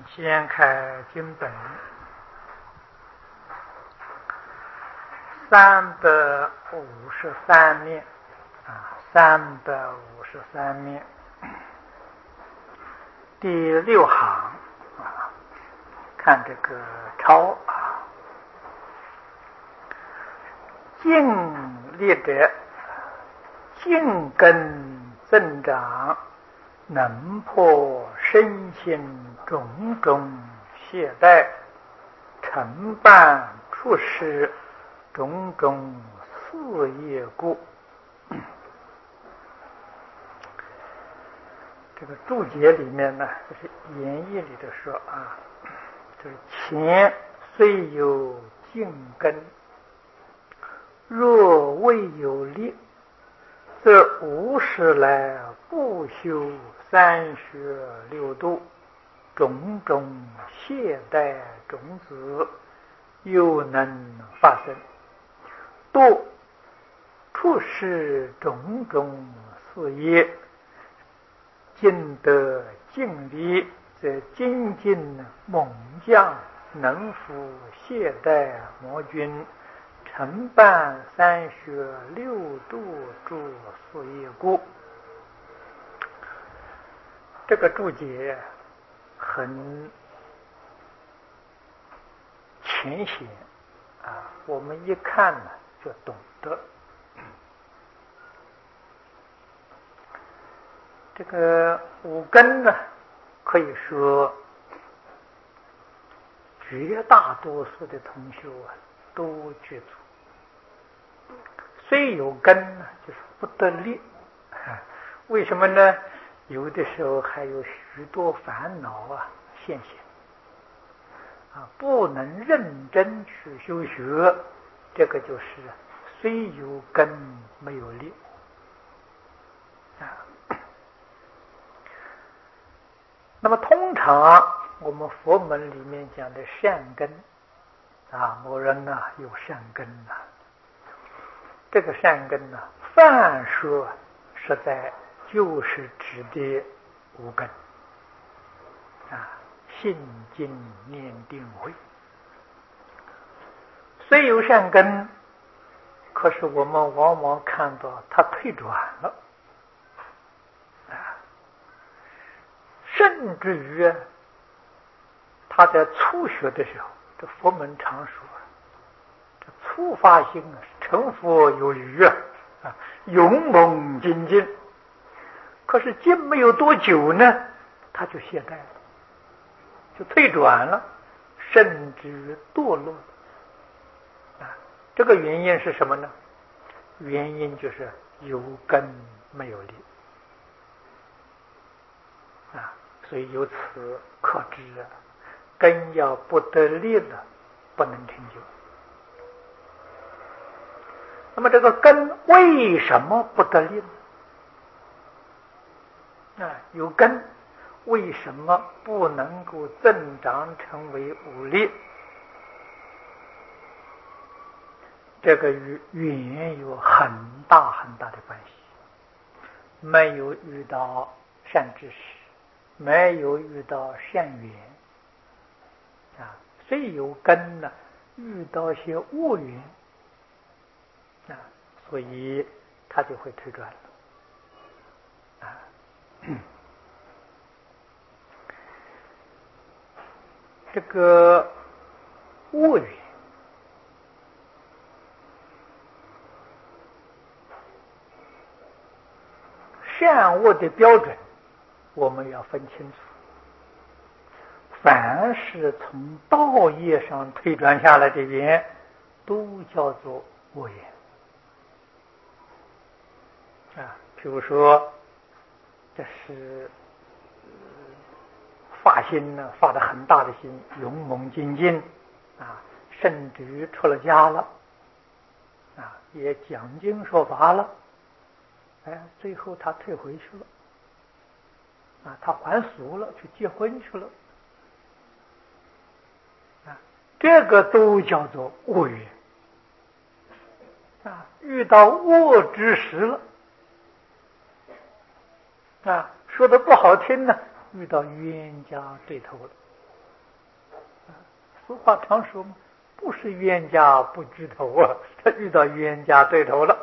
先开经本353面353面第6行看这个抄静立者静根增长，能破身心种种懈怠，承办处事种种事业故。这个注解里面呢，就是言义里的说就是前虽有静根，若未有力，则无始来不修36度，种种懈怠种子又能发生，度处事种种事业，尽得尽力，则精进猛将，能服懈怠魔君，承办36度诸事业故。这个注解很浅显我们一看呢就懂得。这个五根呢，可以说绝大多数的同修都具足，虽有根呢，就是不得力。为什么呢？有的时候还有许多烦恼现前不能认真去修学，这个就是虽有根没有力那么通常我们佛门里面讲的善根某人有善根这个善根泛说实在就是指的五根信经念定慧。虽有善根，可是我们往往看到他退转了甚至于他在初学的时候，这佛门常说这初发心成佛有余勇猛精进，可是进没有多久呢，他就懈怠了，就退转了，甚至堕落这个原因是什么呢？原因就是有根没有力所以由此可知根要不得力了，不能成就。那么这个根为什么不得力呢？有根为什么不能够增长成为五力？这个与缘有很大很大的关系。没有遇到善知识，没有遇到善缘虽有根呢，遇到些恶缘所以他就会退转了这个恶缘善恶的标准我们要分清楚。凡是从道业上推转下来的缘，都叫做恶缘譬如说这是发心呢，发得很大的心，勇猛精进甚至于出了家了也讲经说法了最后他退回去了他还俗了，去结婚去了这个都叫做恶缘遇到恶之时了说的不好听呢，遇到冤家对头了俗话常说嘛，不是冤家不聚头啊，他遇到冤家对头了。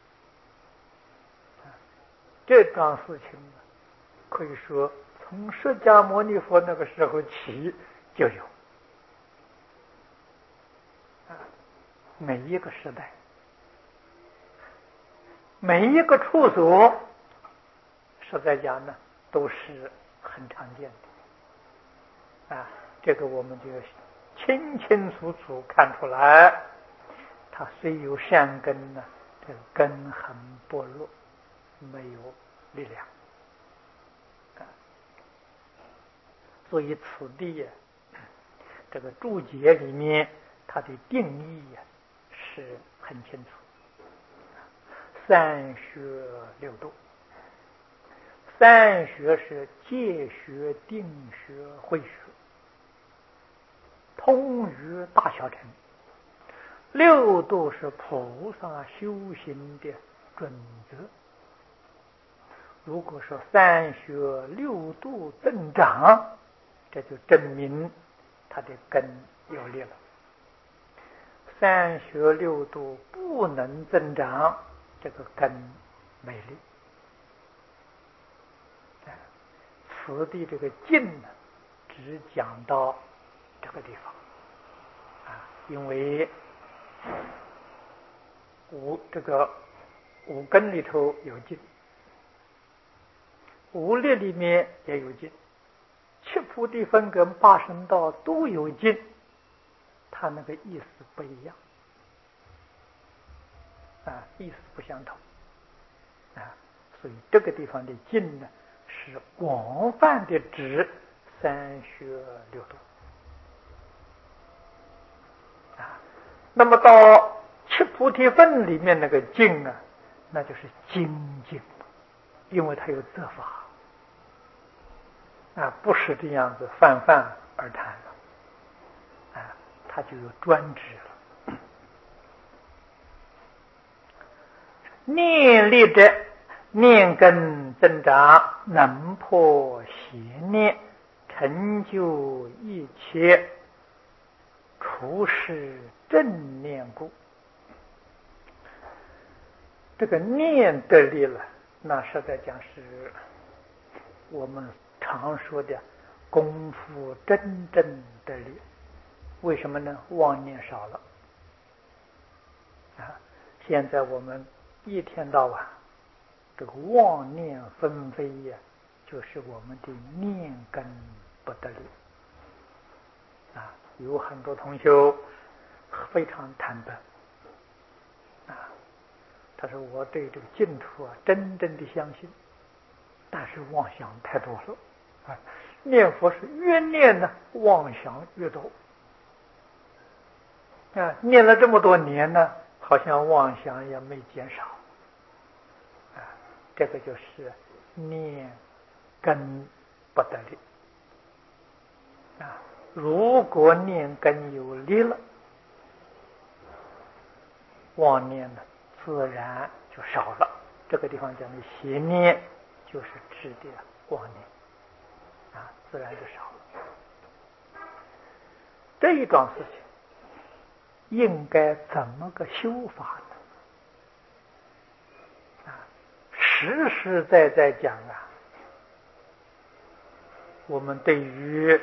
这桩事情可以说从释迦牟尼佛那个时候起就有，每一个时代，每一个处所，实在讲呢，都是很常见的。这个我们就清清楚楚看出来，他虽有善根呢，这个根很薄弱，没有力量。所以此地这个注解里面它的定义是很清楚。三学六度，三学是戒学、定学、慧学，通于大小乘。六度是菩萨修行的准则。如果说三学六度增长，这就证明他的根有力了。三学六度不能增长，这个根没力。此地这个静呢，只讲到这个地方因为五根里头有静，五力里面也有静，七菩提分跟八圣道都有静，它那个意思不一样意思不相同所以这个地方的静呢，是广泛的指三学六度那么到七菩提分里面那个静那就是精进，因为它有责法不是这样子泛泛而谈了它就有专制了。念力者，念根增长，能破邪念，成就一切，除是正念故。这个念得力了，那实在讲是我们常说的功夫真正得力。为什么呢？妄念少了现在我们一天到晚这个妄念纷飞就是我们的念根不得力有很多同修非常坦白他说我对这个净土真正的相信，但是妄想太多了念佛是越念呢妄想越多念了这么多年呢，好像妄想也没减少这个就是念根不得力如果念根有力了，妄念呢自然就少了。这个地方讲的邪念就是指的妄念自然就少了。这一桩事情应该怎么个修法呢？实实在在讲我们对于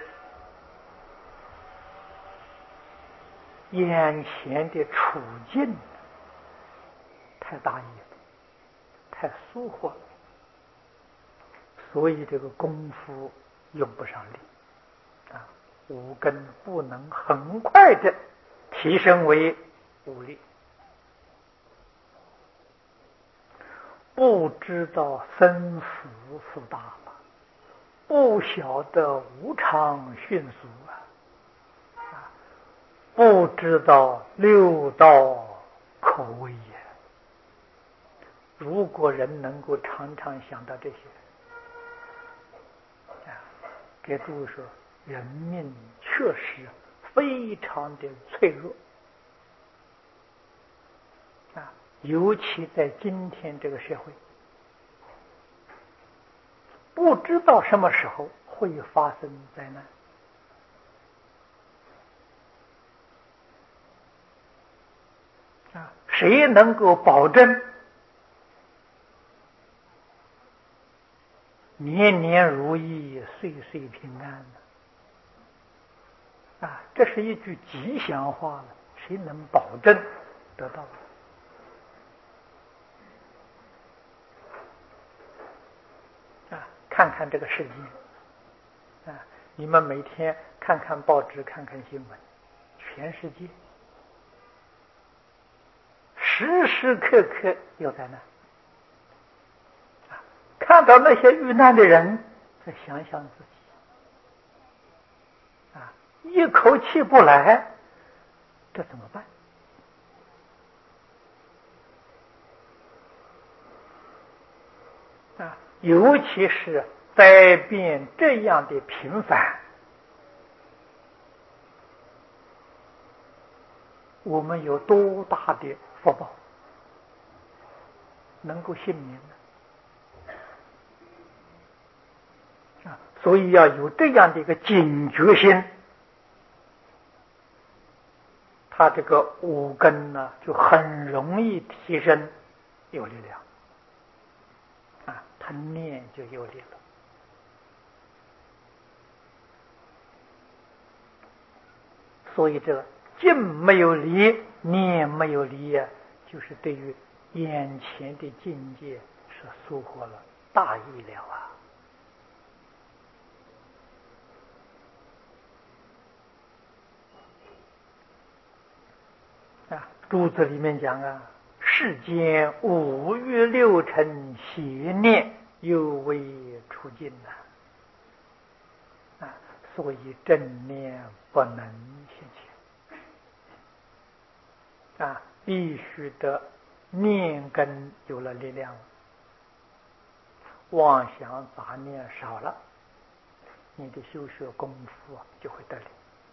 眼前的处境太大意了，太疏忽了，所以这个功夫用不上力五根不能很快的提升为五力，不知道生死四大了，不晓得无常迅速不知道六道可畏如果人能够常常想到这些给诸位说，人命确实非常的脆弱尤其在今天这个社会，不知道什么时候会发生灾难谁能够保证年年如意、岁岁平安呢？这是一句吉祥话了，谁能保证得到？看看这个世界，你们每天看看报纸，看看新闻，全世界时时刻刻有灾难。看到那些遇难的人，再想想自己，一口气不来，这怎么办？尤其是灾变这样的频繁，我们有多大的福报能够幸免呢？所以要有这样的一个警觉心，他这个五根呢就很容易提升，有力量。他念就有力了。所以这静没有离，念没有离就是对于眼前的境界是收获了大益了注子里面讲世间五欲六尘邪念犹未除尽所以正念不能现前必须得念根有了力量，妄想杂念少了，你的修学功夫就会得力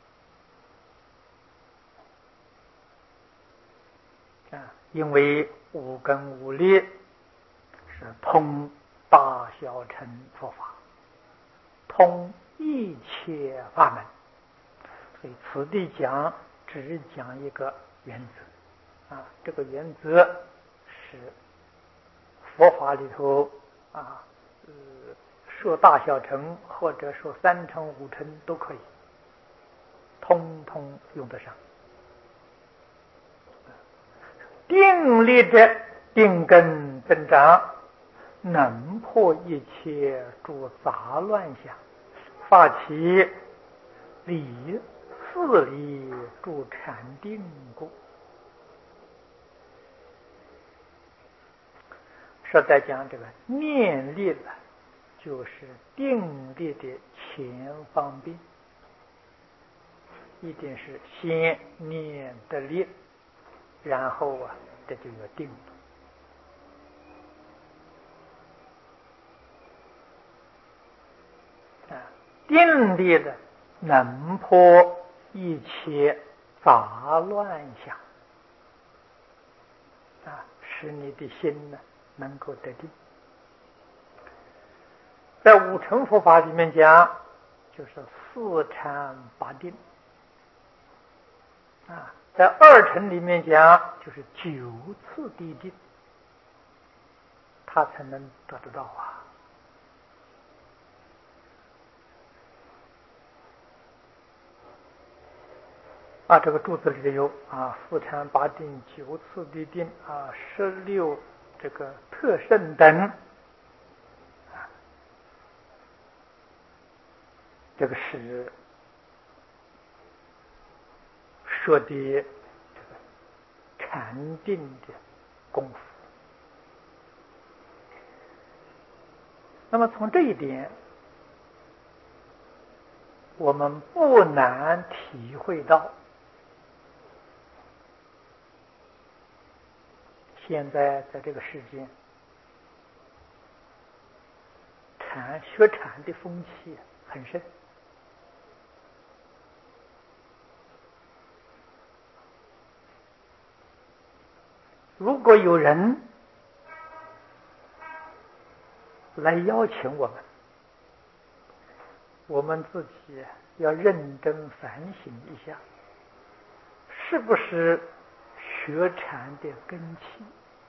因为五根五力是通大小乘佛法，通一切法门，所以此地只讲一个原则这个原则是佛法里头说大小乘或者说三乘五乘都可以，通通用得上。定力的定根增长，能破一切诸杂乱想，发起理四理诸禅定故。说在讲这个念力了，就是定力的前方便，一定是先念的力，然后这就有定了定力的能破一切杂乱想使你的心呢能够得定。在五乘佛法里面讲，就是四禅八定在二乘里面讲，就是九次地定，他才能得得到这个注子里有四禅八定、九次地定16这个特胜等这个是说的禅定的功夫。那么从这一点，我们不难体会到，现在在这个世间，学禅的风气很盛。如果有人来邀请我们自己要认真反省一下，是不是学禅的根器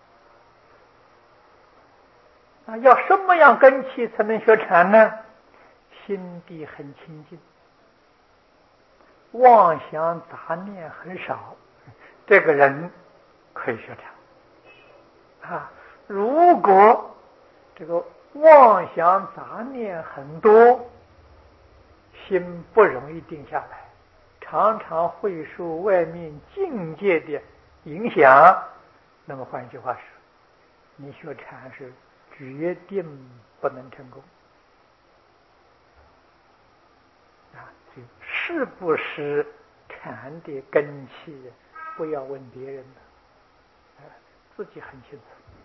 啊。要什么样根器才能学禅呢？心地很清净，妄想杂念很少，这个人可以学禅啊。如果这个妄想杂念很多，心不容易定下来，常常会受外面境界的影响，那么换句话说，你学禅是决定不能成功啊。是不是禅的根器，不要问别人的，自己很清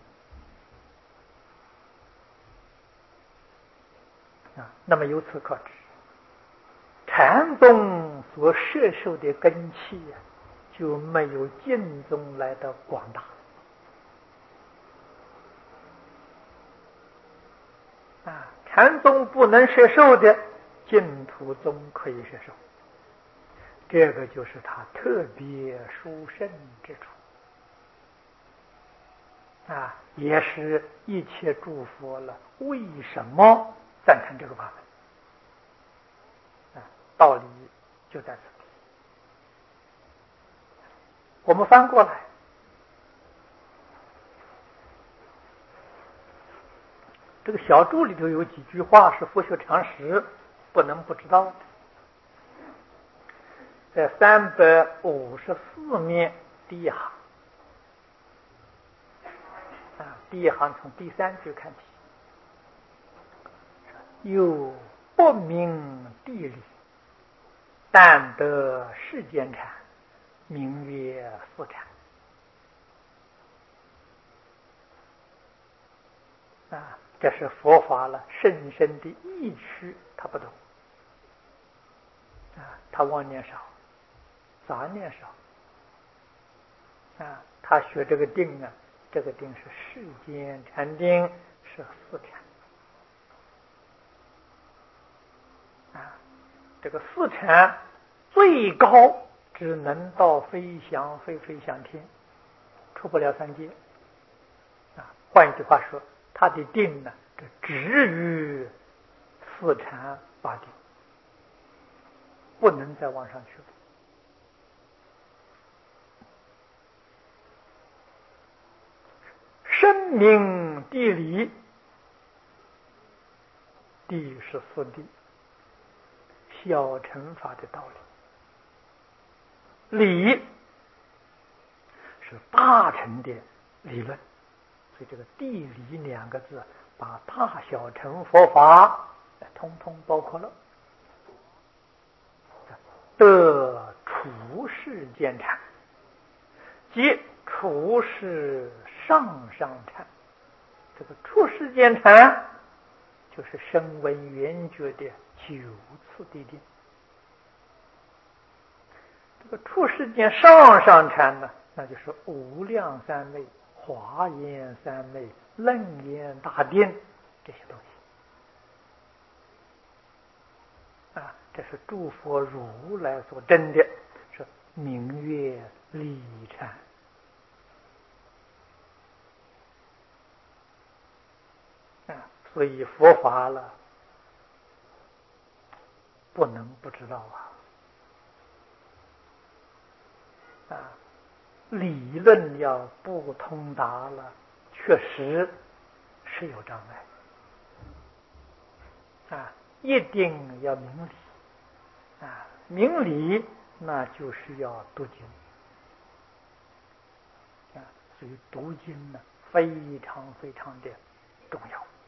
楚啊。那么由此可知，禅宗所摄受的根器就没有净宗来的广大啊。禅宗不能摄受的，净土宗可以摄受，这个就是它特别殊胜之处啊，也是一切诸佛了为什么赞成这个法门啊，道理就在此。我们翻过来，这个小注里头有几句话是佛学常识不能不知道的。在354面第一行啊，第一行从第3句看起，有不明地理，但得世间禅，名曰四禅啊。这是佛法了深深的意趣，他不懂啊，他妄念少，杂念少啊。他学这个定啊，这个定是世间禅定，是四禅啊。这个四禅最高只能到飞翔飞翔天，出不了三界啊。换一句话说，他的定呢，这止于四禅八定，不能再往上去了。深明地理，地是四谛，小乘法的道理，理是大乘的理论，所以这个地理2个字把大小乘佛法通通包括了。得处世间禅，即处世上禅。这个处世间禅就是声闻缘觉的9次地定。这个处世间上禅呢，那就是无量三昧、华严三昧、楞严大定这些东西啊。这是诸佛如来所证的，是名曰理禅啊。所以佛法了，不能不知道啊。理论要不通达了，确实是有障碍啊。一定要明理啊，明理那就是要读经啊。所以读经呢，非常的重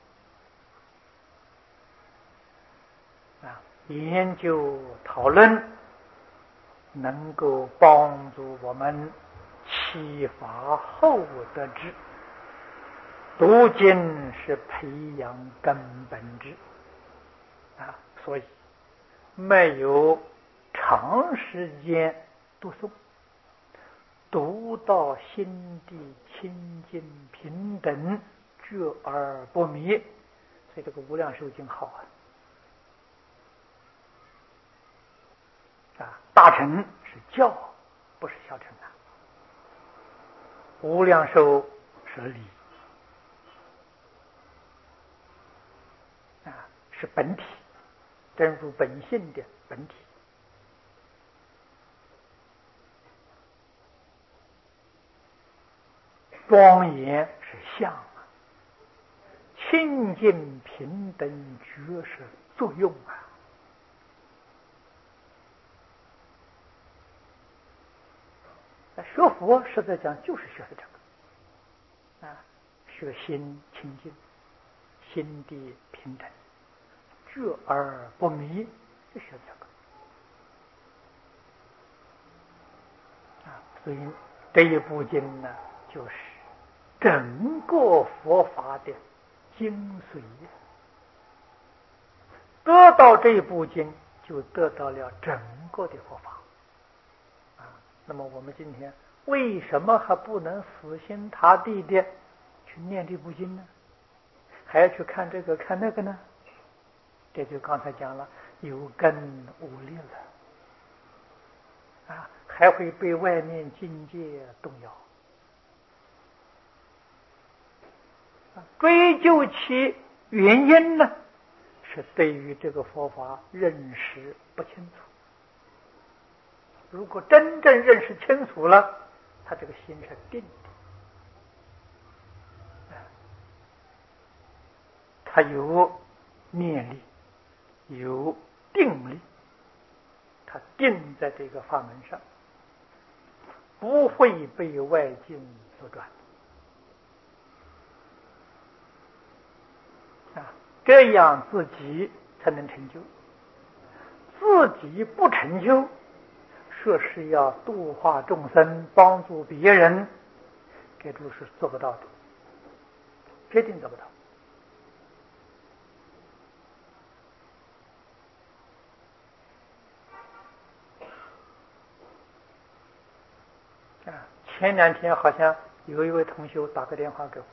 要啊。研究讨论能够帮助我们启发后得知，读经是培养根本智啊。所以没有长时间读诵，读到心地清净平等，觉而不迷，所以这个无量寿经好啊。大乘是教，不是小乘无量寿是理啊，是本体，真如本性的本体。庄严是相啊，清净平等觉是作用啊。学佛实在讲就是学的这个啊，学心清净，心地平等，觉而不迷，就学这个啊。所以这一部经呢，就是整个佛法的精髓。得到这一部经，就得到了整个的佛法啊。那么我们今天为什么还不能死心塌地的去念这部经呢？还要去看这个看那个呢？这就刚才讲了，有根无力了啊，还会被外面境界动摇。追究其原因呢，是对于这个佛法认识不清楚。如果真正认识清楚了，他这个心是定的，他有念力，有定力，他定在这个法门上，不会被外境所转啊，这样自己才能成就。自己不成就，说是要度化众生，帮助别人，这就是做不到的，决定做不到。前两天好像有一位同学打个电话给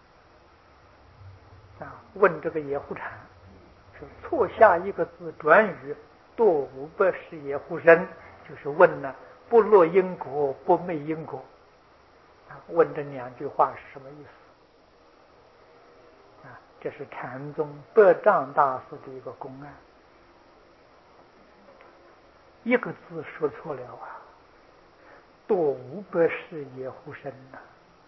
我，问这个野狐禅，是错下一个字转语，堕五百世野狐身，就是问呢，不落因果，不昧因果。问这两句话是什么意思？这是禅宗百丈大师的一个公案，一个字说错了啊，堕五百世野狐身呐！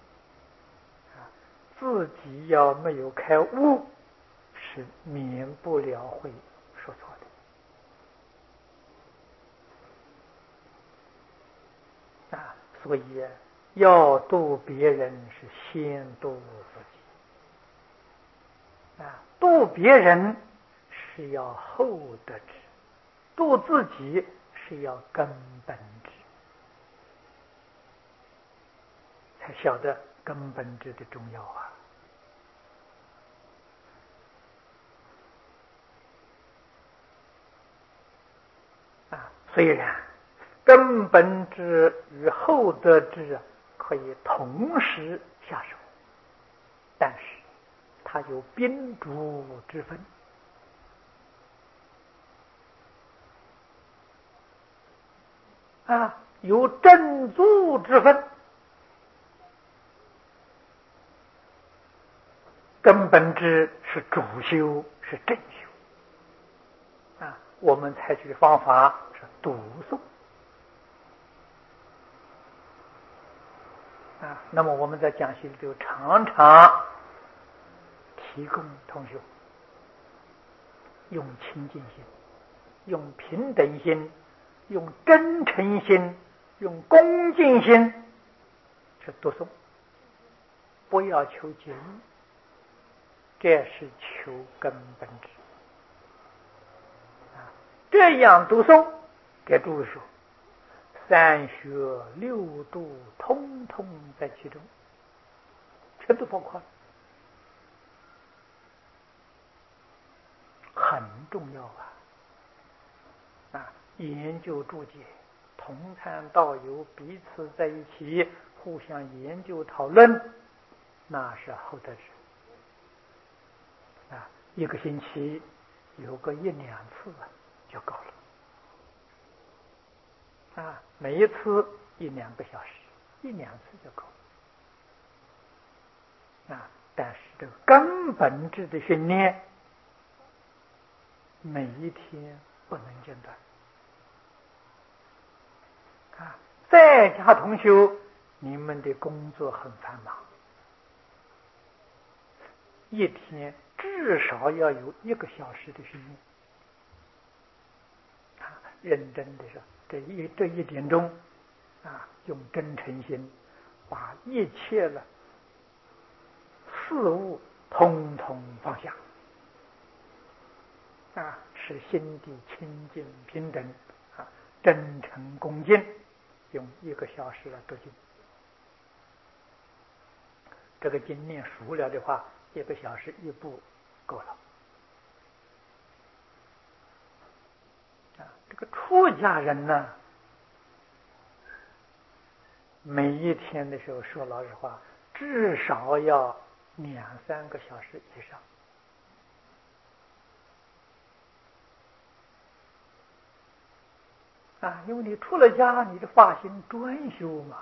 自己要没有开悟，是免不了会说错的所以要度别人是先度自己度别人是要后得知，度自己是要根本知，才晓得根本知的重要虽然根本知与后得知可以同时下手，但是它有宾主之分有正足之分。根本知是主修，是正修我们采取的方法是读诵那么我们在讲习里头常常提供同学用清净心，用平等心，用真诚心，用恭敬心去读诵，不要求解义，这是求根本知这样读诵，给诸位说，三学六度通通在其中，全都包括了，很重要研究注解，同参道友，彼此在一起互相研究讨论，那是后得知一个星期有个1-2次就够了每一次1-2个小时，1-2次就够了但是这个根本质的训练，每一天不能间断。在家同修，你们的工作很繁忙，一天至少要有1个小时的训练。认真的说，这一点钟，用真诚心，把一切的事物统统放下，使心地清净平等，真诚恭敬，用1个小时来读经。这个经念熟了的话，1个小时1部够了。这个出家人呢，每一天的时候，说老实话，至少要2、3个小时以上。因为你出了家，你的发心专修嘛。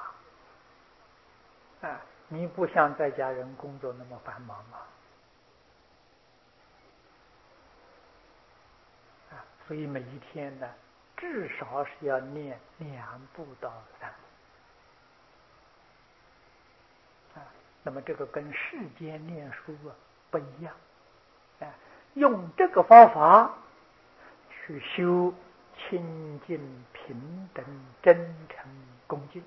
你不像在家人工作那么繁忙嘛。所以每一天呢，至少是要念2部到3部。那么这个跟世间念书不一样。用这个方法去修清净平等真诚恭敬，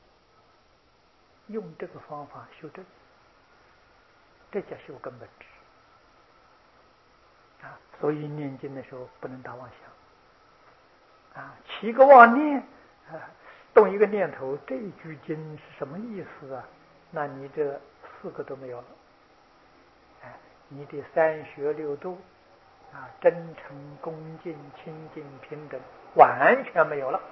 用这个方法修这叫修根本智。所以念经的时候不能打妄想。起个妄念，动一个念头，这句经是什么意思啊？那你这4个都没有了。你的3学6度，真诚恭敬清净平等完全没有了。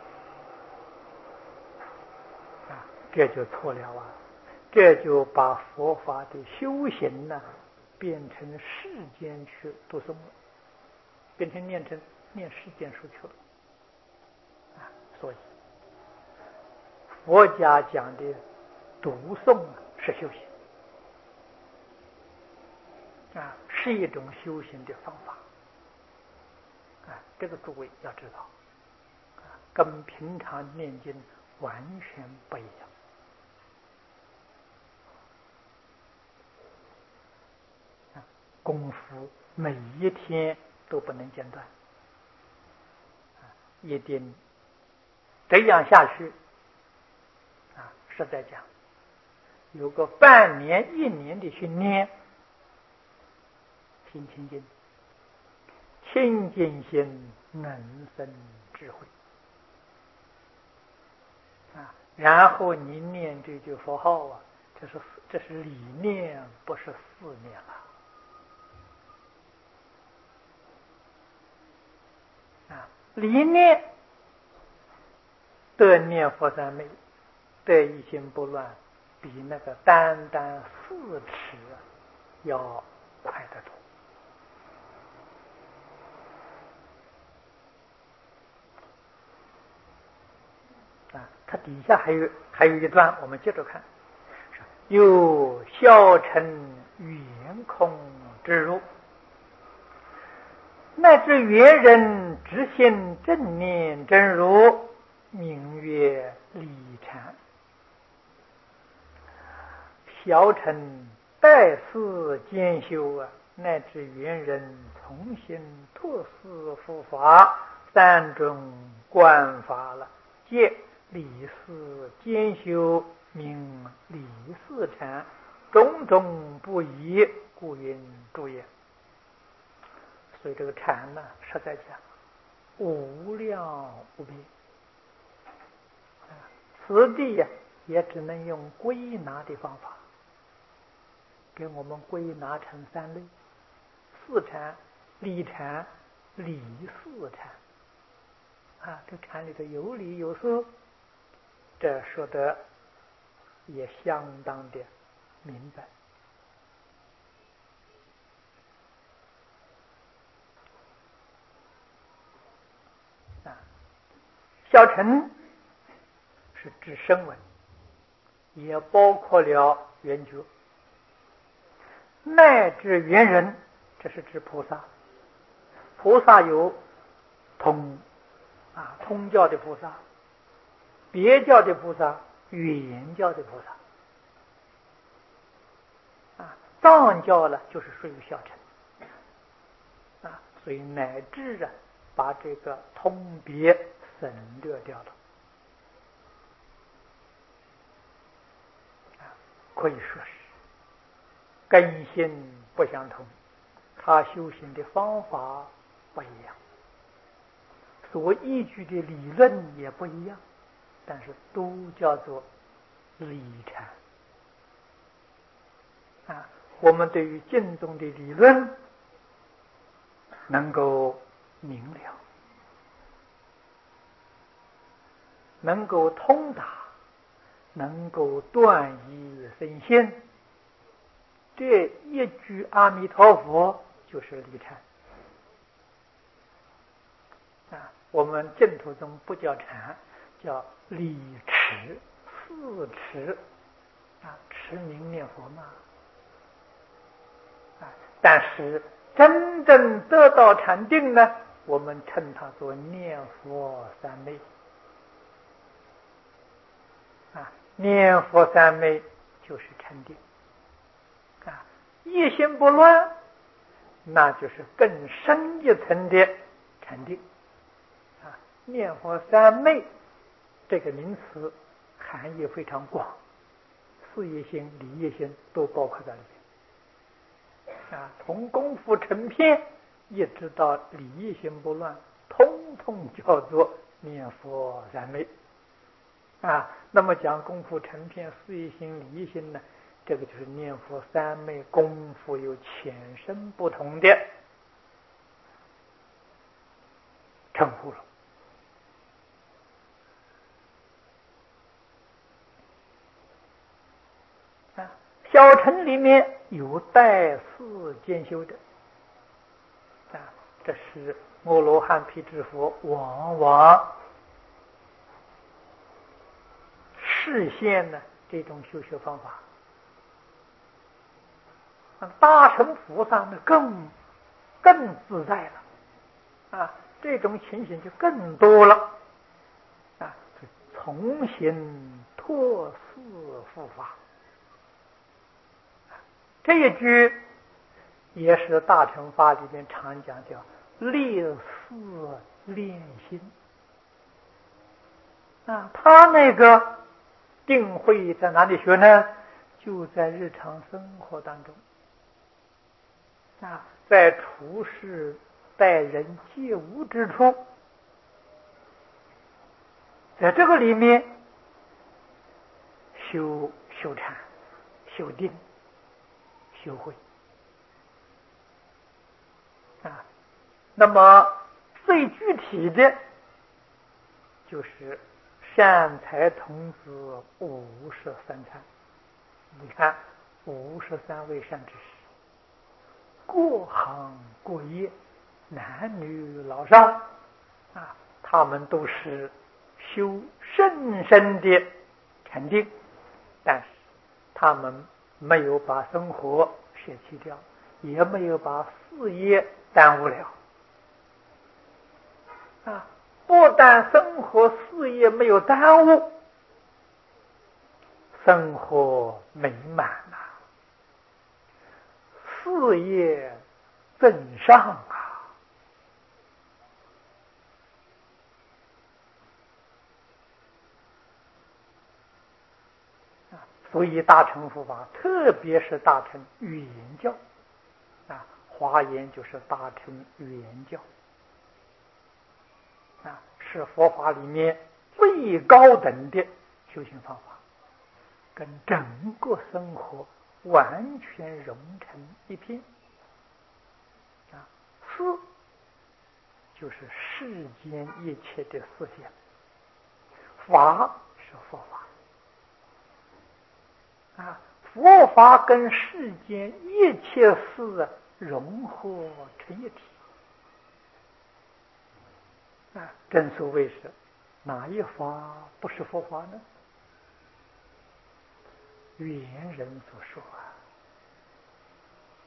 这就错了啊！这就把佛法的修行呢，变成世间去读诵了，变成念世间书去了。所以佛家讲的读诵是修行，是一种修行的方法。这个诸位要知道，跟平常念经完全不一样。功夫每一天都不能间断，一定这样下去，实在讲，有个半年1年的训练，心清净，清净心能生智慧。然后你念这句佛号这是理念，不是思念了。理念得念佛三昧，得一心不乱，比那个单4尺要快得多。它底下还有一段，我们接着看。有小乘圆空之入，乃至圆人直心正念真如，名曰理禅。小乘代四兼修，乃至圆人从心托四护法3种观法了，皆理四兼修，名理四禅，种种不一，故云诸也。所以这个禅呢，实在讲无量无边。此地也只能用归纳的方法给我们归纳成3类：四禅、理禅、理四禅。这禅里头有理有事，这说的也相当的明白。小乘是指声闻，也包括了圆觉。 乃至圆人，这是指菩萨。菩萨有通教的菩萨，别教的菩萨，圆教的菩萨。藏教呢，就是属于小乘。所以乃至把这个通别省略掉了。可以说是根性不相同，他修行的方法不一样，所依据的理论也不一样，但是都叫做理禅。我们对于经中的理论能够明了，能够通达，能够断疑生信，这一句阿弥陀佛就是理禅。我们净土中不叫禅，叫理持、四持，持名念佛嘛。但是真正得到禅定呢，我们称它做念佛三昧。念佛三昧就是禅定。一心不乱，那就是更深一层的禅定。念佛三昧这个名词含义非常广，事业心、理业心都包括在里面。从功夫成片一直到理业心不乱，通通叫做念佛三昧。那么讲功夫成片、事业心、理业心呢，这个就是念佛三昧功夫有浅深不同的称呼了。小乘里面有代四兼修的，这是阿罗汉辟支佛往往示现呢这种修学方法。大乘菩萨呢更自在了，这种情形就更多了，从行托事护法。这一句也是大乘法里面常讲，叫立事练心。他那个定慧在哪里学呢？就在日常生活当中，在处事待人接物之处，在这个里面修禅、修定、修慧。那么最具体的就是善财童子53参。你看53位善知识，各行各业，男女老少，他们都是修甚深的禅定，但是他们没有把生活舍弃掉，也没有把事业耽误了。不但生活事业没有耽误，生活美满事业增上所以大乘佛法，特别是大乘语言教，华严就是大乘语言教，是佛法里面最高等的修行方法，跟整个生活完全融成一片。事就是世间一切的事情，法是佛法，佛法跟世间一切事融合成一体。正所谓是哪一法不是佛法呢？圆人所说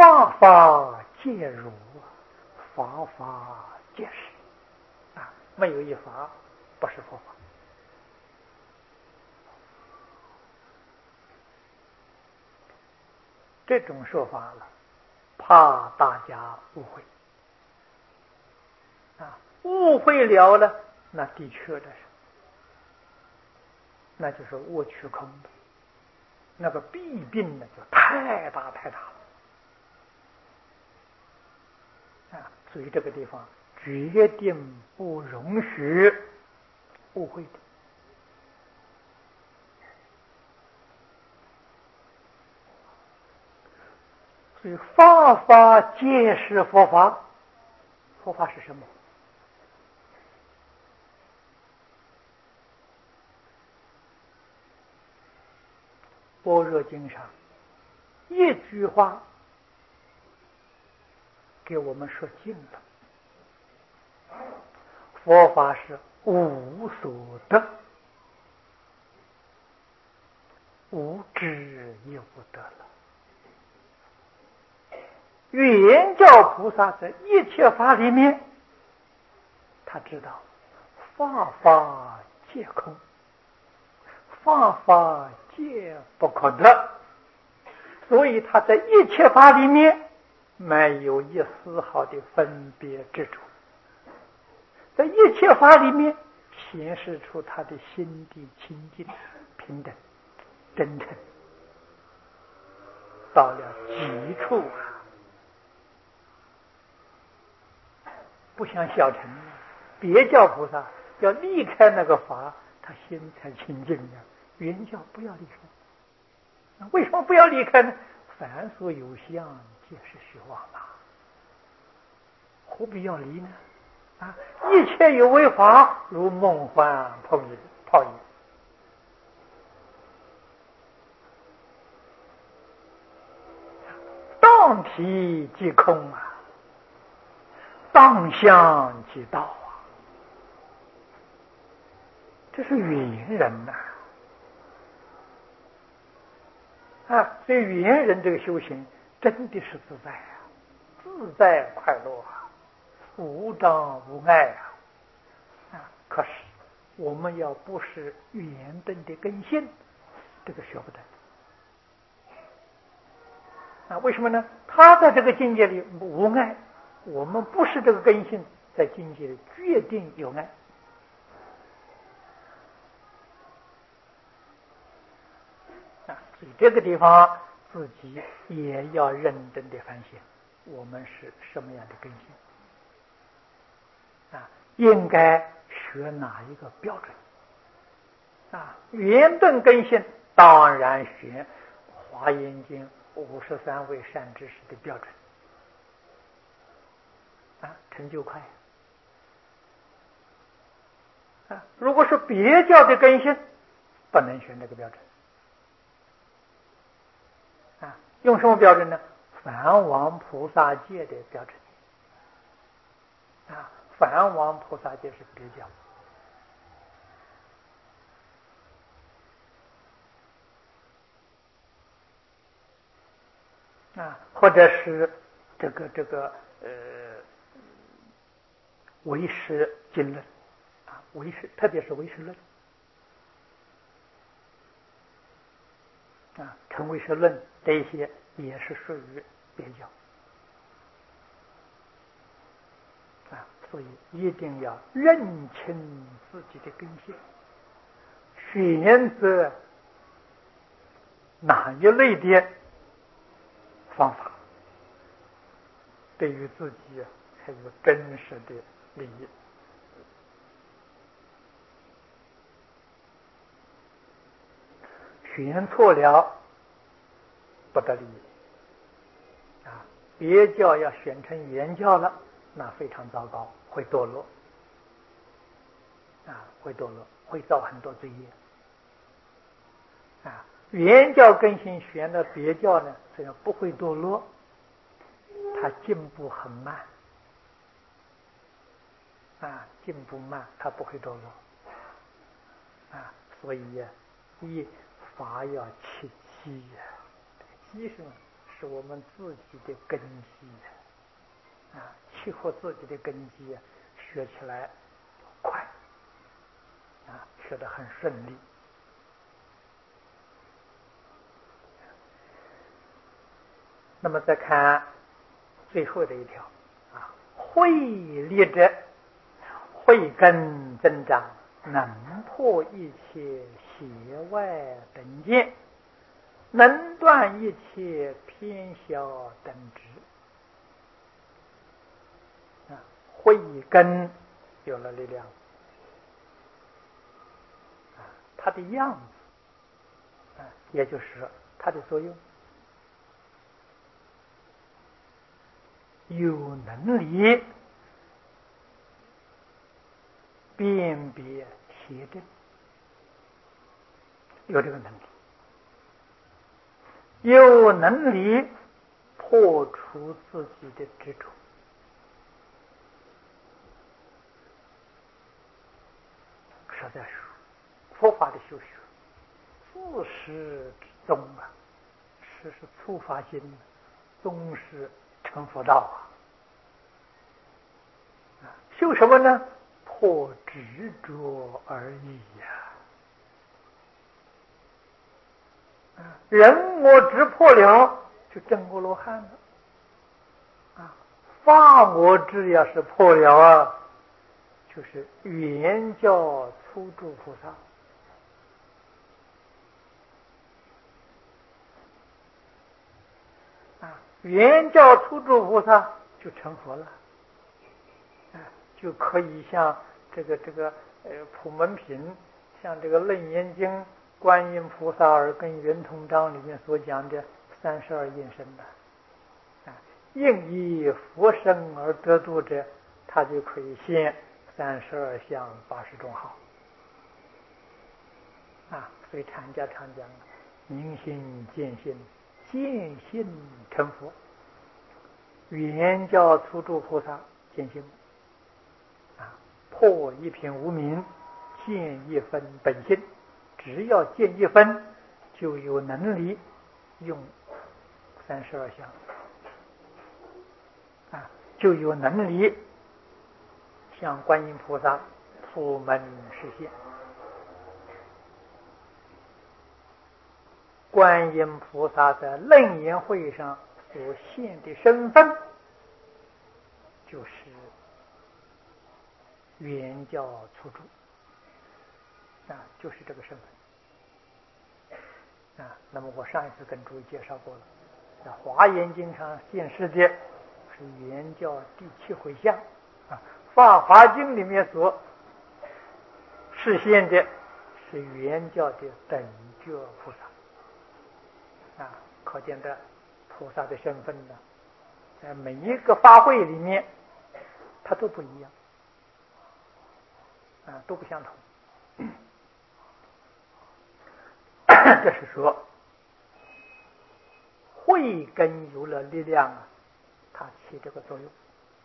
法法皆如，法法皆是啊，没有一法不是佛法。这种说法了，怕大家误会啊，误会了呢，那的确的是，那就是我取空的，那个弊病呢就太大太大了啊！所以这个地方决定不容许误会的。所以法法皆是佛法，佛法是什么？般若经上一句话给我们说尽了，佛法是无所得，无知也不得了。圆教菩萨在一切法里面，他知道法法皆空，法法皆不可得，所以他在一切法里面没有一丝毫的分别执着，在一切法里面显示出他的心地清净、平等、真诚，到了极处不像小乘别教菩萨要离开那个法，他心才清净的。圆教不要离开，为什么不要离开呢？凡所有相，皆是虚妄啊，何必要离呢？啊，一切有为法，如梦幻泡影。当体即空啊，当相即道啊，这是圆人呐！所以圆人这个修行真的是自在啊，自在快乐啊，无障无碍可是我们要不是圆顿的根性，这个学不得为什么呢？他在这个境界里无碍，我们不是这个根性，在境界里决定有碍所以这个地方自己也要认真的反省，我们是什么样的根性应该学哪一个标准圆顿根性当然学华严经53位善知识的标准成就快如果是别教的根性，不能选这个标准用什么标准呢？梵王菩萨戒的标准梵王菩萨戒是别教或者是这个唯识经论唯识，特别是唯识论成唯识论这一些也是属于别教所以一定要认清自己的根性，选择哪一类的方法对于自己才有真实的利益选错了不得利益别教要选成圆教了，那非常糟糕，会堕落会堕落，会造很多罪业圆教根性选了别教呢，虽然不会堕落，它进步很慢进步慢，它不会堕落所以一法要切记机是是我们自己的根基契合自己的根基学起来快学得很顺利。那么再看最后的一条慧力者，慧根增长，能破一切邪外等见，能断一切偏小等执慧根有了力量它的样子也就是它的作用，有能力辨别邪正，有这个能力，有能力破除自己的执着。实在说，佛法的修学，自始至终是初发心，终是成佛道修什么呢？破执着而已人我执破了，就证阿罗汉了法我执要是破了就是圆教初住菩萨圆教初住菩萨就成佛了就可以像这个普门品，像这个楞严经观音菩萨耳根圆通章里面所讲的32应身应以佛身而得度者，他就可以现32相80种好所以禅家常讲明心见性，见性成佛。圆教初住菩萨见性破一品无明，见一分本性，只要见一分就有能力用32相就有能力向观音菩萨普门示现。观音菩萨在楞严会上所现的身份就是圆教初住就是这个身份那么我上一次跟诸位介绍过了，在华严经上现世的是圆教第7回向法华经里面所示现的是圆教的等觉菩萨可见的菩萨的身份呢，在每一个法会里面它都不一样都不相同这是说慧根有了力量它起这个作用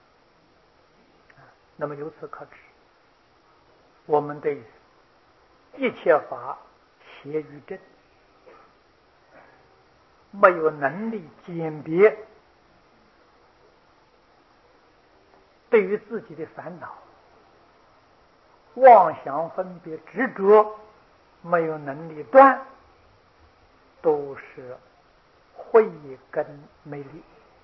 那么由此可知，我们对一切法邪与正没有能力鉴别，对于自己的烦恼妄想分别执着没有能力断，都是慧根没力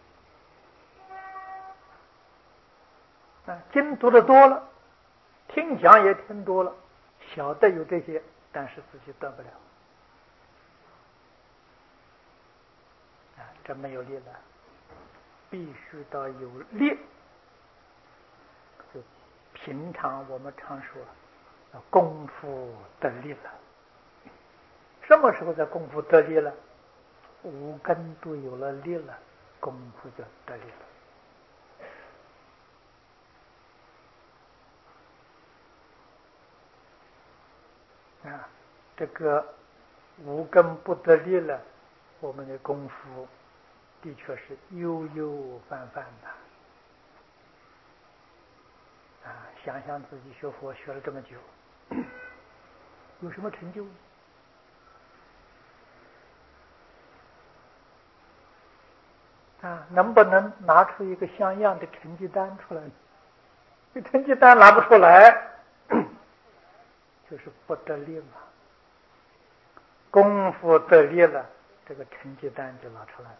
经读的多了，听讲也听多了，晓得有这些，但是自己得不了这没有力了，必须到有力。就平常我们常说功夫得力了，什么时候在功夫得力了？五根都有了力了，功夫就得力了这个五根不得力了，我们的功夫的确是悠悠泛泛的想想自己学佛学了这么久，有什么成就？ 能不能拿出一个像样的成绩单出来？这成绩单拿不出来，就是不得力了。功夫得力了，这个成绩单就拿出来了。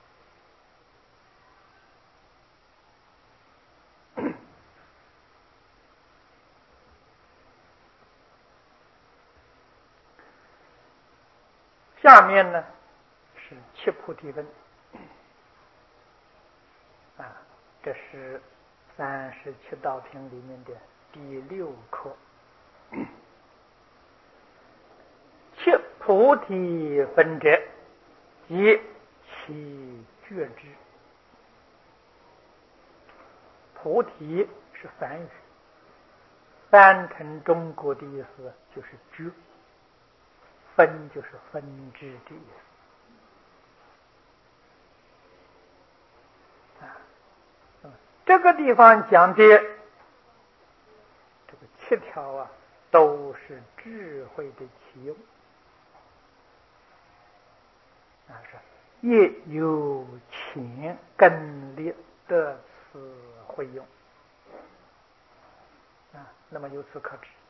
下面呢是七菩提分，这是37道品里面的第6课。七菩提分者，即其觉知。菩提是梵语，翻成中国的意思就是觉，分就是分支的意思。这个地方讲的这个7条都是智慧的起用，是业有情根力得此会用。那么由此可知，